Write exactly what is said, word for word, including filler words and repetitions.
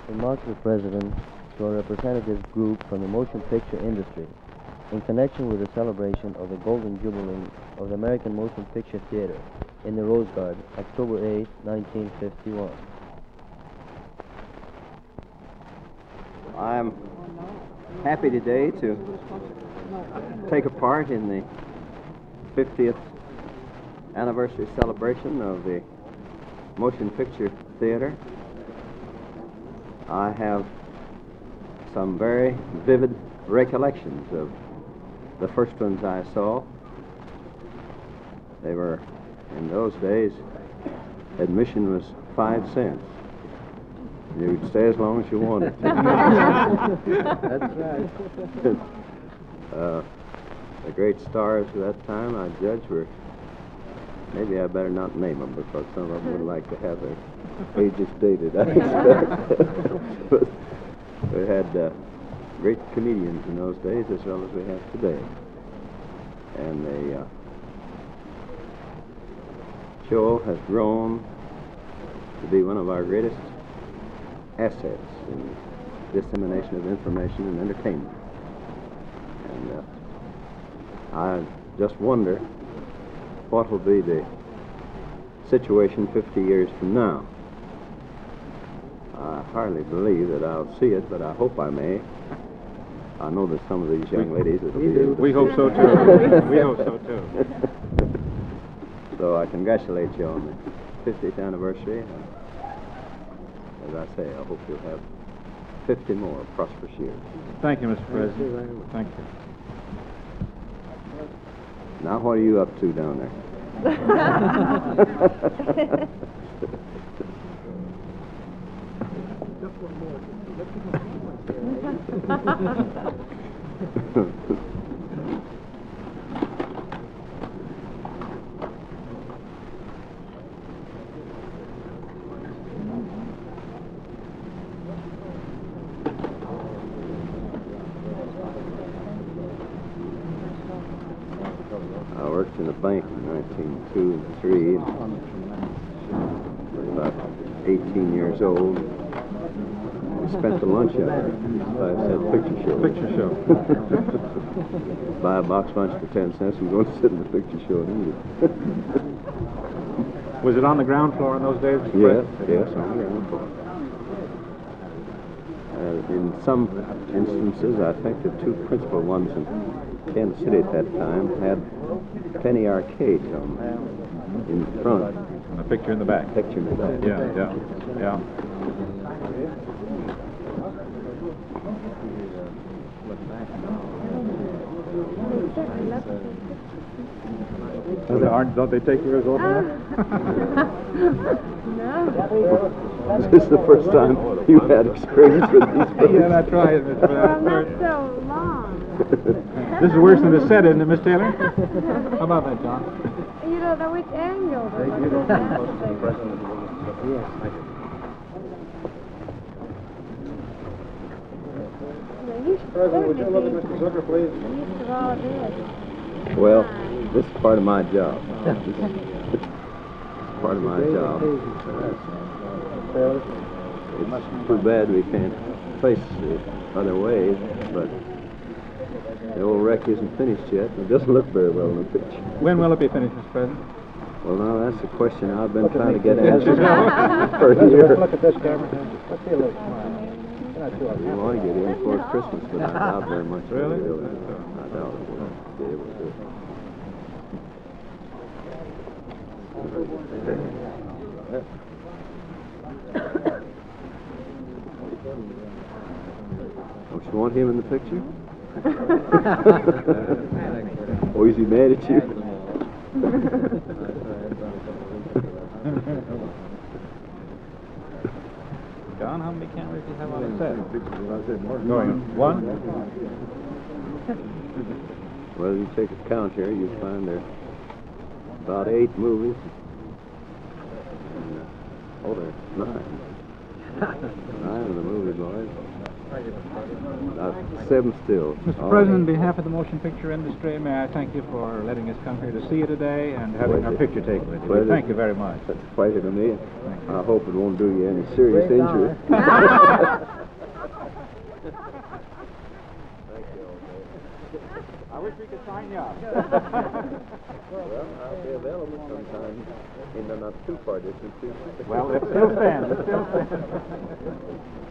Remarkable President, to a representative group from the motion picture industry, in connection with the celebration of the Golden Jubilee of the American Motion Picture Theater in the Rose Garden, October eighth, nineteen fifty-one. I'm happy today to take a part in the fiftieth anniversary celebration of the Motion Picture Theater. I have some very vivid recollections of the first ones I saw. They were, in those days, admission was five cents. You'd stay as long as you wanted. That's right. uh, the great stars of that time, I judge, were, maybe I better not name them because some of them would like to have their ages dated, I expect. But we had uh, great comedians in those days as well as we have today. And the uh, show has grown to be one of our greatest assets in dissemination of information and entertainment. And uh, I just wonder what will be the situation fifty years from now. I hardly believe that I'll see it, but I hope I may. I know that some of these young ladies will be able to We hope so too. We hope so too. So I congratulate you on the fiftieth anniversary. As I say, I hope you'll have fifty more prosperous years. Thank you, Mister President. Thank you. Now, what are you up to down there? I worked in a bank in nineteen oh two and three. Was about eighteen years old. We spent the lunch hour. I said picture show. Picture show. Buy a box lunch for ten cents and go and sit in the picture show and eat it. Was it on the ground floor in those days? Mister Yes, President? yes, on the ground floor. Uh, in some instances, I think the two principal ones in Kansas City at that time had penny arcades on in front. And a picture in the back. Picture in the back. Yeah, yeah, yeah. Aren't, don't they take yours over there? No. Is this the first time you had experience with these folks? Yeah, that's right, Mister Well, not President. so long. This is worse than the set, isn't it, Miss Taylor? How about that, John? You know, the which angle? President, would you look at Mister Zucker, please? Used to all this. Well, this is part of my job. This is part of my job. It's too bad we can't face the other ways, but the old wreck isn't finished yet, and it doesn't look very well in the picture. When will it be finished, Mister President? Well, now, that's the question I've been trying to get answered for a year. Look at this camera. Let's see a look. We want to get in before Christmas, but I doubt very much. Really? we'll be able to. I doubt it we'll be able to do it. Don't you want him in the picture? Or is he mad at you? John, how many cameras do you have on the set? Going one? Well, you take a count here, you find there about eight movies. And, uh, oh, there's nine. Nine of the movie boys. Uh, seven still. Mister All President, on right. behalf of the motion picture industry, may I thank you for letting us come here to see you today and having our Pleasure. picture taken with you. Pleasure. Thank you very much. It's a pleasure to me. I hope it won't do you any serious Great injury. I wish we could sign you up. Well, I'll be available sometime in the not too far distance. Well, it still stands. It still stands.